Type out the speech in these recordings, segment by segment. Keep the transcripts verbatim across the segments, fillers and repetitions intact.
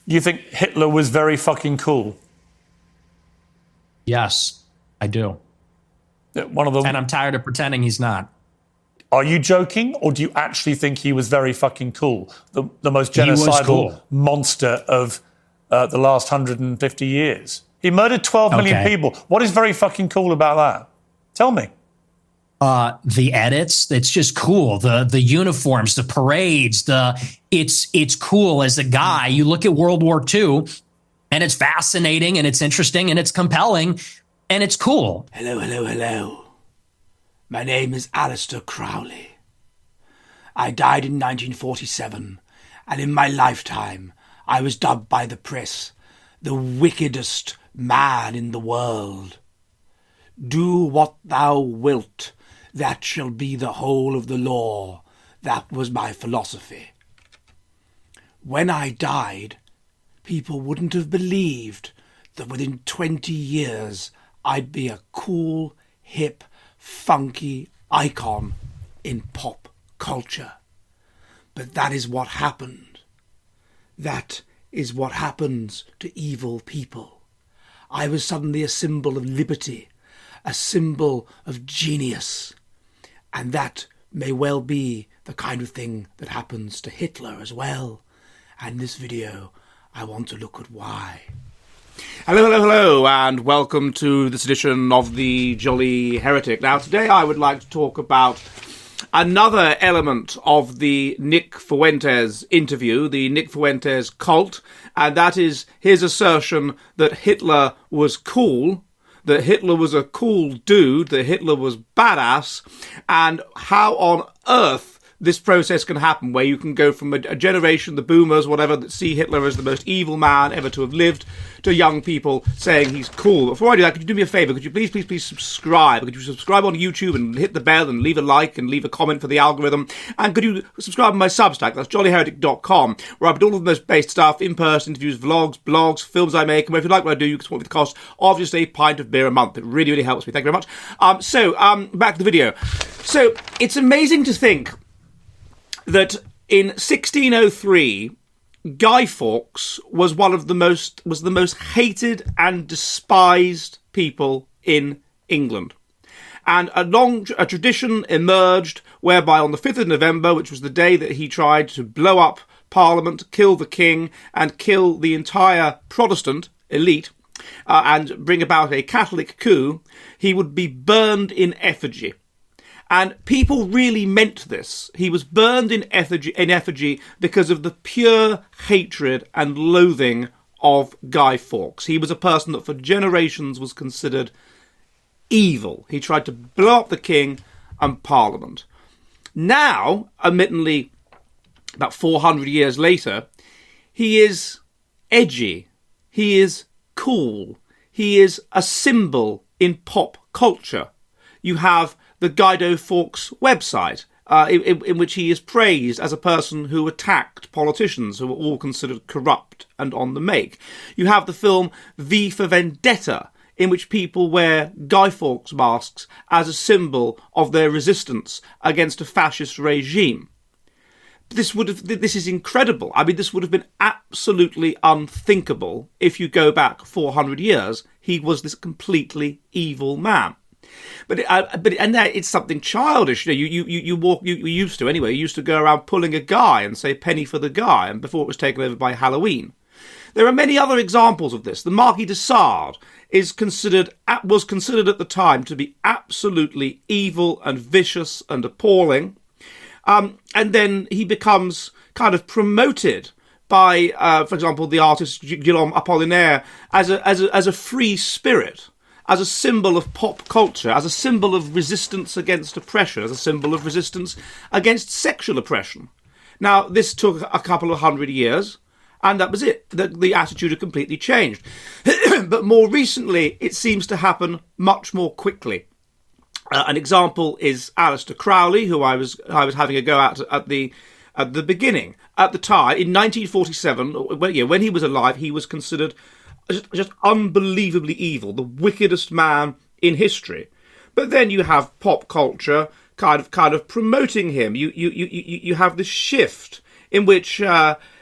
You think Hitler was very fucking cool? Yes, I do. One of them. And I'm tired of pretending he's not. Are you joking, or do you actually think he was very fucking cool? The, the most genocidal cool. monster of uh, the last one hundred fifty years. He murdered twelve million Okay. people. What is very fucking cool about that? Tell me. Uh, the edits, it's just cool. The the uniforms, the parades, the it's it's cool as a guy. You look at World War Two, and it's fascinating, and it's interesting, and it's compelling, and it's cool. Hello, hello, hello. My name is Aleister Crowley. I died in nineteen forty-seven, and in my lifetime, I was dubbed by the press the wickedest man in the world. Do what thou wilt, that shall be the whole of the law. That was my philosophy. When I died, people wouldn't have believed that within twenty years I'd be a cool, hip, funky icon in pop culture. But that is what happened. That is what happens to evil people. I was suddenly a symbol of liberty, a symbol of genius. And that may well be the kind of thing that happens to Hitler as well. And in this video, I want to look at why. Hello, hello, hello, and welcome to this edition of the Jolly Heretic. Now, today I would like to talk about another element of the Nick Fuentes interview, the Nick Fuentes cult, and that is his assertion that Hitler was cool, that Hitler was a cool dude, that Hitler was badass, and how on earth this process can happen, where you can go from a, a generation, the boomers, whatever, that see Hitler as the most evil man ever to have lived, to young people saying he's cool. Before I do that, could you do me a favour? Could you please, please, please subscribe? Could you subscribe on YouTube and hit the bell and leave a like and leave a comment for the algorithm? And could you subscribe to my Substack? That's jolly heretic dot com, where I put all of the most based stuff, in-person interviews, vlogs, blogs, films I make. And if you like what I do, you can support me with the cost of just a pint of beer a month. It really, really helps me. Thank you very much. Um, so, um, back to the video. So, it's amazing to think that in sixteen oh three, Guy Fawkes was one of the most was the most hated and despised people in England. And a long a tradition emerged whereby on the fifth of November, which was the day that he tried to blow up Parliament, kill the king, and kill the entire Protestant elite, uh, and bring about a Catholic coup, he would be burned in effigy. And people really meant this. He was burned in effigy, in effigy because of the pure hatred and loathing of Guy Fawkes. He was a person that for generations was considered evil. He tried to blow up the king and Parliament. Now, admittedly, about four hundred years later, he is edgy. He is cool. He is a symbol in pop culture. You have the Guido Fawkes website, uh, in, in which he is praised as a person who attacked politicians who were all considered corrupt and on the make. You have the film V for Vendetta, in which people wear Guy Fawkes masks as a symbol of their resistance against a fascist regime. This would have, this is incredible. I mean, this would have been absolutely unthinkable if you go back four hundred years. He was this completely evil man. But uh, but and that it's something childish. You know, you you you walk. You, you used to anyway. You used to go around pulling a guy and say penny for the guy. And before it was taken over by Halloween, there are many other examples of this. The Marquis de Sade is considered was considered at the time to be absolutely evil and vicious and appalling. Um, and then he becomes kind of promoted by, uh, for example, the artist Guillaume Apollinaire as a as a as a free spirit, as a symbol of pop culture, as a symbol of resistance against oppression, as a symbol of resistance against sexual oppression. Now, this took a couple of hundred years, and that was it. The, the attitude had completely changed. But more recently, it seems to happen much more quickly. Uh, an example is Aleister Crowley, who I was I was having a go at at the at the beginning. At the time, in nineteen forty-seven, when, yeah, when he was alive, he was considered Just, just unbelievably evil, the wickedest man in history. But then you have pop culture kind of kind of promoting him. You you you you you have this shift in which uh,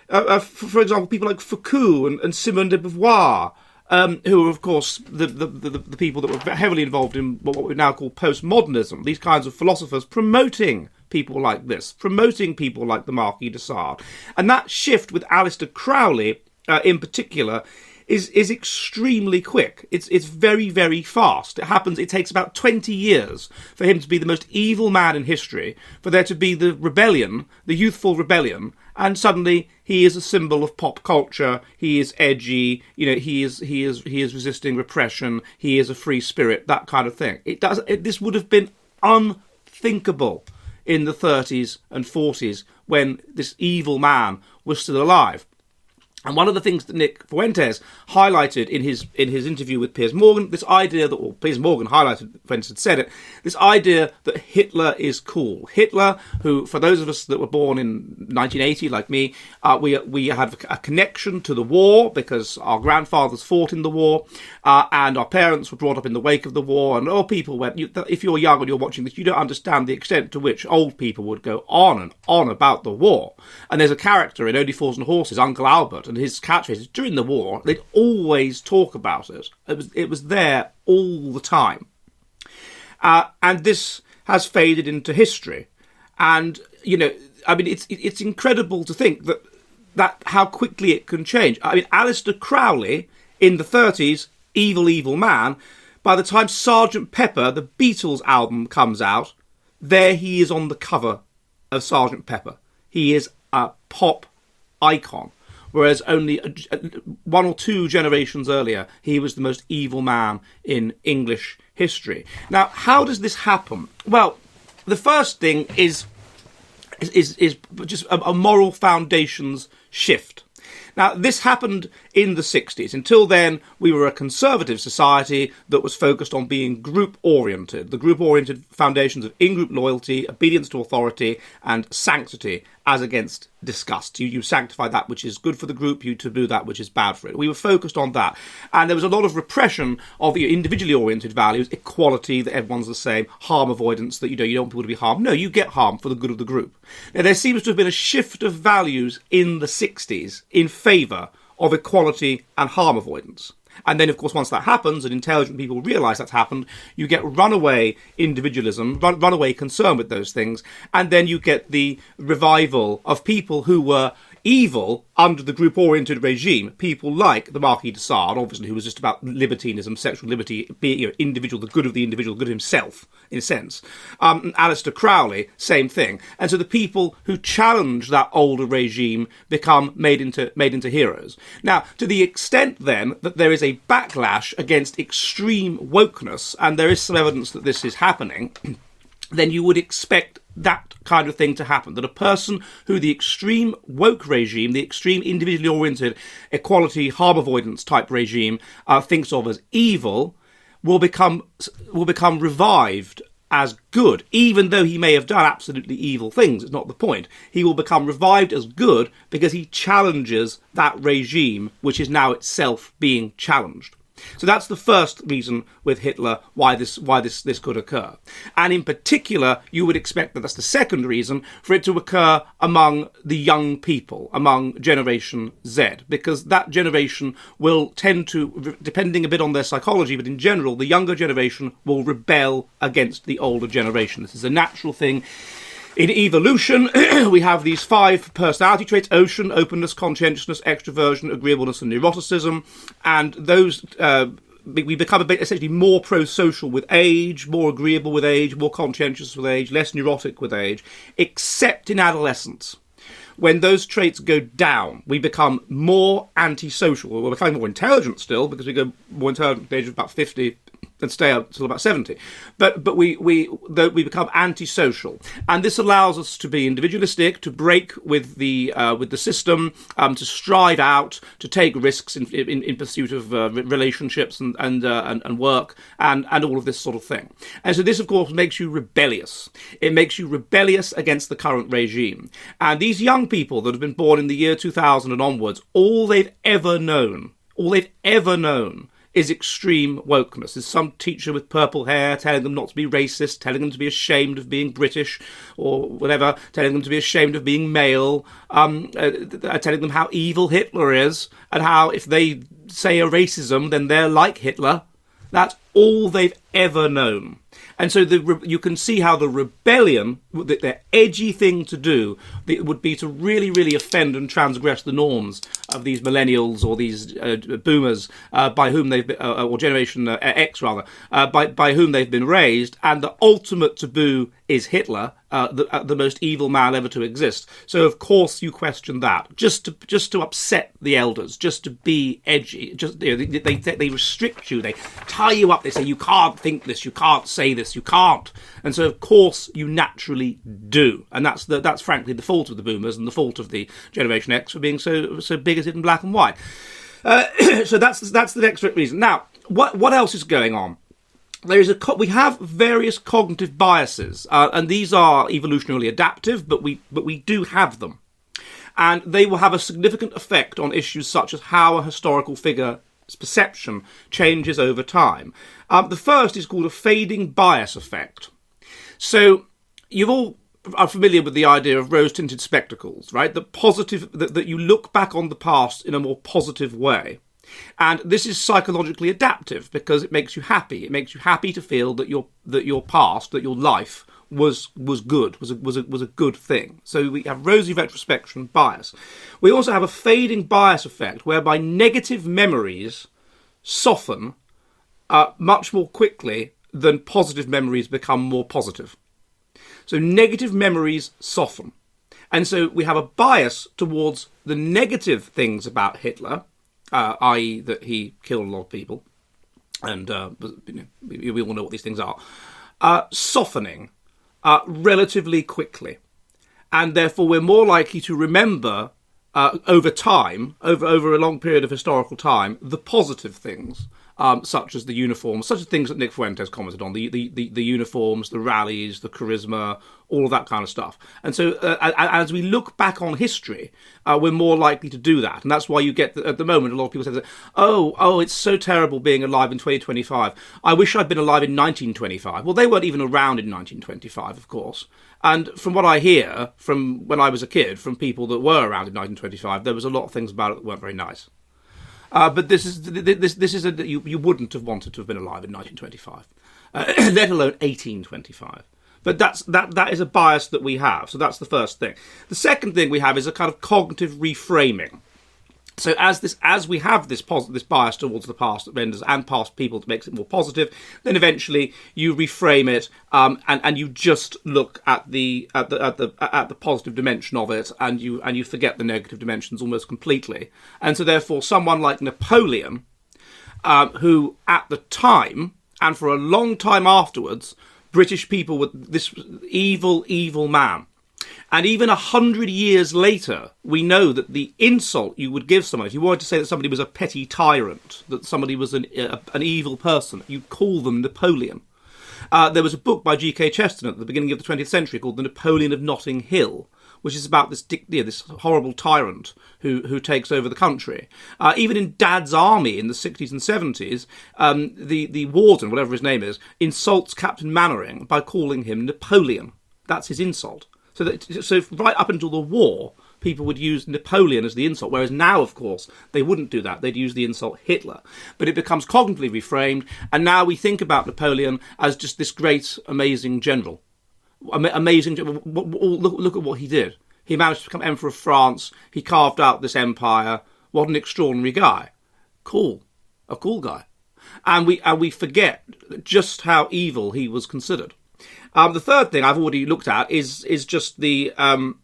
uh, uh, for, for example, people like Foucault and, and Simone de Beauvoir, um, who are, of course, the, the, the, the people that were heavily involved in what we now call postmodernism, these kinds of philosophers promoting people like this, promoting people like the Marquis de Sade. And that shift with Aleister Crowley, uh, in particular, is is extremely quick. It's it's very, very fast. It happens, it takes about twenty years for him to be the most evil man in history, for there to be the rebellion, the youthful rebellion, and suddenly he is a symbol of pop culture. He is edgy, you know, he is he is he is resisting repression, he is a free spirit, that kind of thing. It does it, this would have been unthinkable in the thirties and forties when this evil man was still alive. And one of the things that Nick Fuentes highlighted in his in his interview with Piers Morgan, this idea that, or Piers Morgan highlighted, Fuentes had said it, this idea that Hitler is cool. Hitler, who, for those of us that were born in nineteen eighty, like me, uh, we we have a connection to the war because our grandfathers fought in the war, uh, and our parents were brought up in the wake of the war, and all people went, you, if you're young and you're watching this, you don't understand the extent to which old people would go on and on about the war. And there's a character in Only Fools and Horses, Uncle Albert, and his catchphrase, during the war, they'd always talk about it. It was it was there all the time. Uh, and this has faded into history. And, you know, I mean, it's it's incredible to think that that how quickly it can change. I mean, Aleister Crowley, in the thirties, evil, evil man, by the time Sergeant Pepper, the Beatles album, comes out, there he is on the cover of Sergeant Pepper. He is a pop icon. Whereas only one or two generations earlier, he was the most evil man in English history. Now, how does this happen? Well, the first thing is is, is, is just a, a moral foundations shift. Now, this happened in the sixties. Until then, we were a conservative society that was focused on being group-oriented. The group-oriented foundations of in-group loyalty, obedience to authority, and sanctity as against disgust. You, you sanctify that which is good for the group, you taboo that which is bad for it. We were focused on that. And there was a lot of repression of the individually oriented values, equality, that everyone's the same, harm avoidance, that you know you don't want people to be harmed. No, you get harmed for the good of the group. Now, there seems to have been a shift of values in the sixties in favour of equality and harm avoidance. And then, of course, once that happens and intelligent people realise that's happened, you get runaway individualism, run, runaway concern with those things, and then you get the revival of people who were evil under the group-oriented regime, people like the Marquis de Sade, obviously, who was just about libertinism, sexual liberty, being, you know, individual, the good of the individual, the good of himself, in a sense. Um, and Aleister Crowley, same thing. And so the people who challenge that older regime become made into made into heroes. Now, to the extent, then, that there is a backlash against extreme wokeness, and there is some evidence that this is happening, then you would expect that kind of thing to happen, that a person who the extreme woke regime, the extreme individually oriented equality, harm avoidance type regime uh, thinks of as evil will become will become revived as good, even though he may have done absolutely evil things. It's not the point. He will become revived as good because he challenges that regime, which is now itself being challenged. So that's the first reason with Hitler why this why this, this could occur. And in particular, you would expect that that's the second reason for it to occur among the young people, among Generation Z, because that generation will tend to, depending a bit on their psychology, but in general, the younger generation will rebel against the older generation. This is a natural thing. In evolution, we have these five personality traits: ocean, openness, conscientiousness, extroversion, agreeableness, and neuroticism. And those, uh, we become a bit essentially more pro-social with age, more agreeable with age, more conscientious with age, less neurotic with age, except in adolescence. When those traits go down, we become more antisocial. We're becoming more intelligent still, because we go more intelligent at the age of about fifty and stay up until about seventy. But but we we the, we become antisocial, and this allows us to be individualistic, to break with the uh, with the system, um, to strive out, to take risks in in, in pursuit of uh, relationships and and, uh, and and work and and all of this sort of thing. And so this, of course, makes you rebellious. It makes you rebellious against the current regime. And these young people that have been born in the year two thousand and onwards, all they've ever known, all they've ever known is extreme wokeness. Is some teacher with purple hair telling them not to be racist, telling them to be ashamed of being British or whatever, telling them to be ashamed of being male, um, uh, telling them how evil Hitler is and how if they say a racism, then they're like Hitler. That's all they've ever known. And so the, you can see how the rebellion, the, the edgy thing to do, would be to really, really offend and transgress the norms of these millennials or these uh, boomers uh, by whom they've been, uh, or Generation uh, X rather, uh, by by whom they've been raised. And the ultimate taboo is Hitler, uh, the uh, the most evil man ever to exist. So of course you question that, just to just to upset the elders, just to be edgy. Just you know, they, they they restrict you, they tie you up, they say you can't think this, you can't say this, you can't. And so of course you naturally do, and that's the that's frankly the fault of the boomers and the fault of the Generation X for being so so bigoted and black and white. Uh, so that's that's the next reason. Now, what what else is going on? There is a co- we have various cognitive biases, uh, and these are evolutionarily adaptive, but we but we do have them, and they will have a significant effect on issues such as how a historical figure's perception changes over time. Um, the first is called a fading bias effect. So you've all are familiar with the idea of rose-tinted spectacles, right? The positive that, that you look back on the past in a more positive way. And this is psychologically adaptive because it makes you happy. It makes you happy to feel that your that your past, that your life was was good, was a, was a, was a good thing. So we have rosy retrospection bias. We also have a fading bias effect whereby negative memories soften uh, much more quickly than positive memories become more positive. So negative memories soften. And so we have a bias towards the negative things about Hitler, Uh, that is that he killed a lot of people, and uh, you know, we, we all know what these things are, uh, softening uh, relatively quickly. And therefore we're more likely to remember uh, over time, over, over a long period of historical time, the positive things, um, such as the uniforms, such as things that Nick Fuentes commented on, the, the, the, the uniforms, the rallies, the charisma, all of that kind of stuff. And so uh, as we look back on history, uh, we're more likely to do that. And that's why you get, the, at the moment, a lot of people say, oh, oh, it's so terrible being alive in twenty twenty-five. I wish I'd been alive in nineteen twenty-five. Well, they weren't even around in nineteen twenty-five, of course. And from what I hear from when I was a kid, from people that were around in nineteen twenty-five, there was a lot of things about it that weren't very nice. Uh, but this is this this is a you you wouldn't have wanted to have been alive in nineteen twenty-five, uh, let alone eighteen twenty-five. But that's that that is a bias that we have. So that's the first thing. The second thing we have is a kind of cognitive reframing. So as this as we have this pos- this bias towards the past that renders and past people that makes it more positive, then eventually you reframe it um, and and you just look at the at the at the at the positive dimension of it, and you and you forget the negative dimensions almost completely. And so therefore, someone like Napoleon, um, who at the time and for a long time afterwards, British people were this evil, evil man. And even a hundred years later, we know that the insult you would give someone, if you wanted to say that somebody was a petty tyrant, that somebody was an, uh, an evil person, you'd call them Napoleon. Uh, there was a book by G K Chesterton at the beginning of the twentieth century called The Napoleon of Notting Hill, which is about this you know, this horrible tyrant who who takes over the country. Uh, even in Dad's Army in the sixties and seventies, um, the, the warden, whatever his name is, insults Captain Mannering by calling him Napoleon. That's his insult. So, that, so right up until the war, people would use Napoleon as the insult, whereas now, of course, they wouldn't do that. They'd use the insult Hitler. But it becomes cognitively reframed, and now we think about Napoleon as just this great, amazing general. Amazing. Look, look at what he did. He managed to become Emperor of France. He carved out this empire. What an extraordinary guy. Cool. A cool guy. And we and we forget just how evil he was considered. Um, the third thing I've already looked at is is just the um,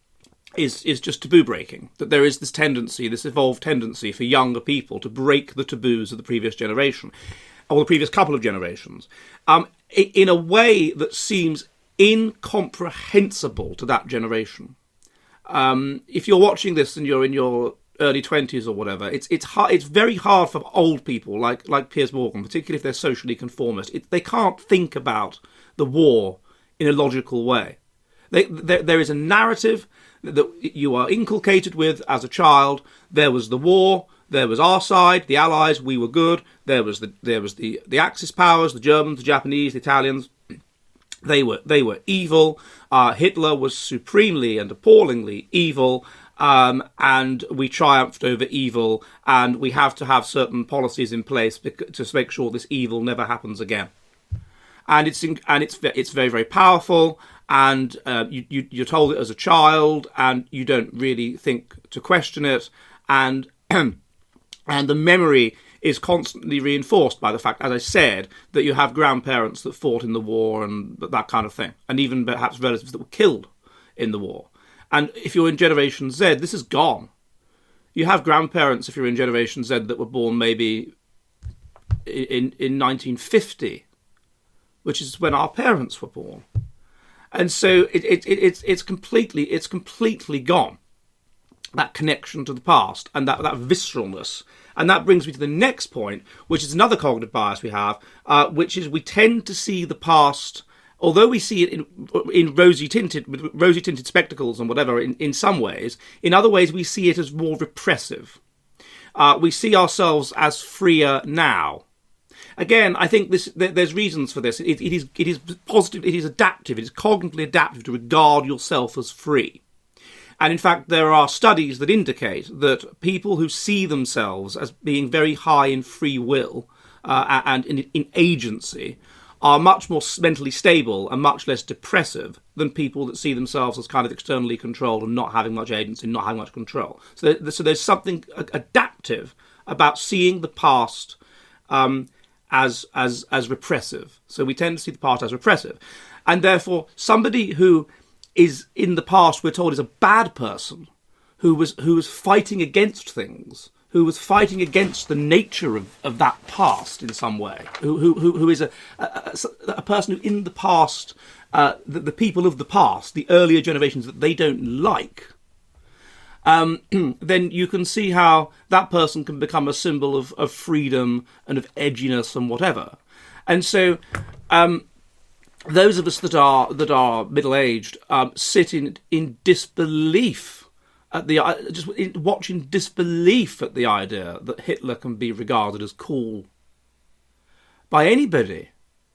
is is just taboo breaking. That there is this tendency, this evolved tendency for younger people to break the taboos of the previous generation, or the previous couple of generations, um, in a way that seems incomprehensible to that generation. Um, if you're watching this and you're in your early twenties or whatever, it's it's hard, it's very hard for old people like like Piers Morgan, particularly if they're socially conformist. It, they can't think about the war in a logical way. They, there, there is a narrative that you are inculcated with as a child. There was the war, There was our side, the Allies, we were good. There was the there was the, the Axis powers, the Germans, the Japanese, the Italians. They were they were evil. Uh, Hitler was supremely and appallingly evil, um, and we triumphed over evil. And we have to have certain policies in place to make sure this evil never happens again. And it's in, and it's it's very very powerful. And uh, you, you you're told it as a child, and you don't really think to question it. And and the memory is constantly reinforced by the fact, as I said, that you have grandparents that fought in the war and that kind of thing, and even perhaps relatives that were killed in the war. And if you're in Generation Z, this is gone. You have grandparents, if you're in Generation Z, that were born maybe in in nineteen fifty, which is when our parents were born, and so it, it, it it's it's completely it's completely gone. That connection to the past and that, that visceralness. And that brings me to the next point, which is another cognitive bias we have, uh, which is we tend to see the past, although we see it in, in rosy-tinted with rosy-tinted spectacles and whatever, in, in some ways, in other ways we see it as more repressive. Uh, we see ourselves as freer now. Again, I think this, there's reasons for this. It, it is it is positive, it is adaptive, it is cognitively adaptive to regard yourself as free. And in fact, there are studies that indicate that people who see themselves as being very high in free will uh, and in, in agency are much more mentally stable and much less depressive than people that see themselves as kind of externally controlled and not having much agency, not having much control. So, there, so there's something adaptive about seeing the past um, as as as repressive. So we tend to see the past as repressive, and therefore somebody who is in the past, we're told, is a bad person who was who was fighting against things, who was fighting against the nature of, of that past in some way, who who who is a a, a person who in the past, uh, the, the people of the past, the earlier generations that they don't like, um, then you can see how that person can become a symbol of, of freedom and of edginess and whatever. And so um, those of us that are that are middle-aged um, sit in in disbelief at the just in, watching disbelief at the idea that Hitler can be regarded as cool by anybody.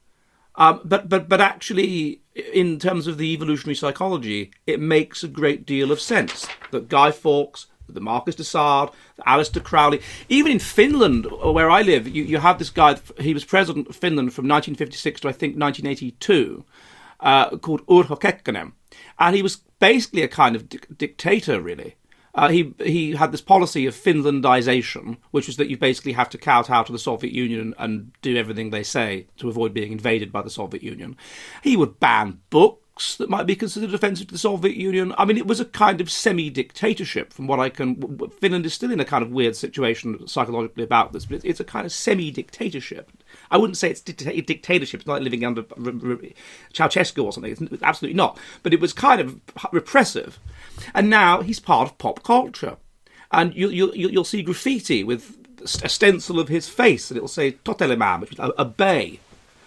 Um, but but but actually, in terms of the evolutionary psychology, it makes a great deal of sense that Guy Fawkes, the Marquis de Sade, Aleister Crowley, even in Finland, where I live, you, you have this guy, he was president of Finland from nineteen fifty-six to I think nineteen eighty-two, uh, called Urho Kekkonen. And he was basically a kind of di- dictator, really. Uh, he he had this policy of Finlandization, which was that you basically have to kowtow to the Soviet Union and, and do everything they say to avoid being invaded by the Soviet Union. He would ban books that might be considered offensive to the Soviet Union. I mean, it was a kind of semi-dictatorship from what I can... Finland is still in a kind of weird situation psychologically about this, but it's a kind of semi-dictatorship. I wouldn't say it's dicta- dictatorship. It's not like living under Ceausescu or something. It's absolutely not. But it was kind of repressive. And now he's part of pop culture. And you, you, you'll see graffiti with a stencil of his face, and it'll say Toteleman, which is a, a bay.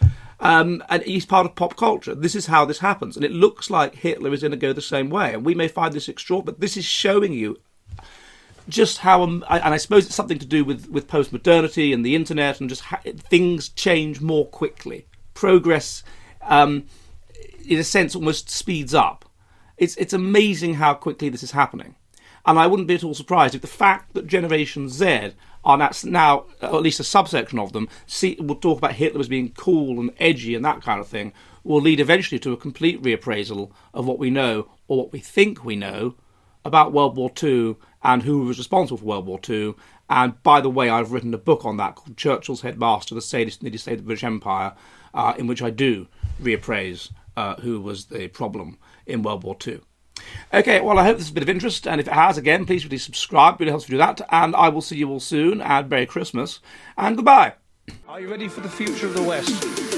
Um, and he's part of pop culture. This is how this happens. And it looks like Hitler is going to go the same way. And we may find this extraordinary, but this is showing you just how, um, and I suppose it's something to do with, with post-modernity and the internet and just how things change more quickly. Progress, um, in a sense, almost speeds up. It's it's amazing how quickly this is happening. And I wouldn't be at all surprised if the fact that Generation Z are now, or at least a subsection of them, see, will talk about Hitler as being cool and edgy and that kind of thing, will lead eventually to a complete reappraisal of what we know, or what we think we know, about World War Two and who was responsible for World War Two. And by the way, I've written a book on that called Churchill's Headmaster, The Sadist Nearly Saved the British Empire, uh, in which I do reappraise uh, who was the problem in World War Two. Okay, well, I hope this is a bit of interest, and if it has, again, please really subscribe. It really helps me do that, and I will see you all soon, and Merry Christmas, and goodbye. Are you ready for the future of the West?